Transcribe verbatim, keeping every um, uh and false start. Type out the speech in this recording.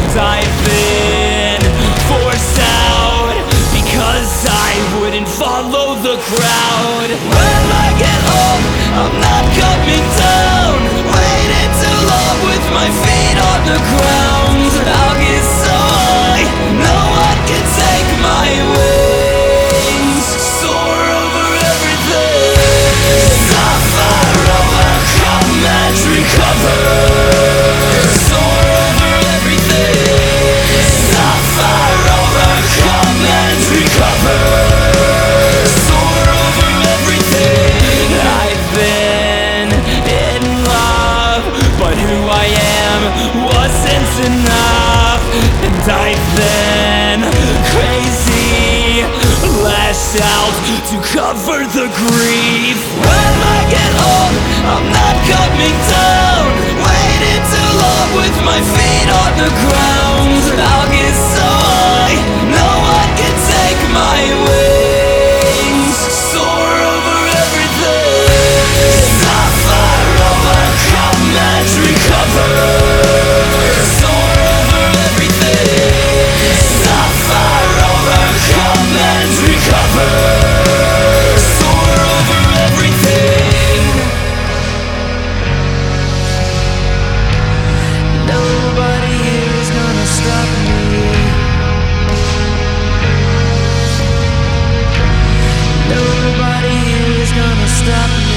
I've been forced out because I wouldn't follow the crowd. When I get home, I'm not coming down. Waiting too long with my feet on the ground. I'll get so high, no one can take my wings. Soar over everything. Suffer, overcome and recover. Soar over everything. Suffer, overcome and recover. Soar over everything. I've been in love, but who I am wasn't enough. And I've been crazy, lashed out to cover the grief. When I get home, I'm not coming down. Waiting too long with my feet on the ground. I'll get so high, no one can take my wings. Soar over everything. Suffer, overcome and recover. Soar over everything. Suffer, overcome and recover. Soar over everything. Nobody here is gonna stop me. Nobody here is gonna stop me.